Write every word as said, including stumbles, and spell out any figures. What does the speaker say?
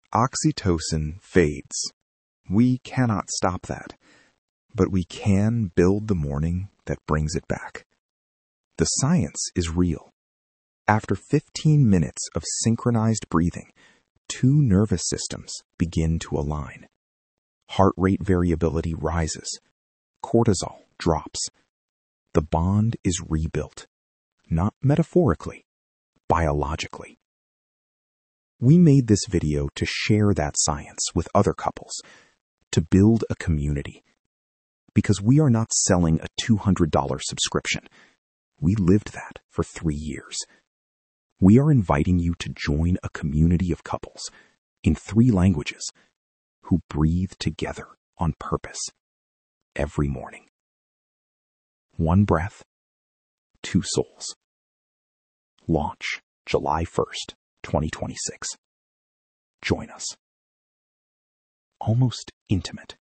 Oxytocin fades. We cannot stop that, but we can build the morning that brings it back. The science is real. After fifteen minutes of synchronized breathing, two nervous systems begin to align. Heart rate variability rises. Cortisol drops. The bond is rebuilt, not metaphorically, biologically. We made this video to share that science with other couples, to build a community. Because we are not selling a two hundred dollars subscription. We lived that for three years. We are inviting you to join a community of couples in three languages who breathe together on purpose every morning. One breath, two souls. Launch July first, twenty twenty-six. Join us. Almost intimate.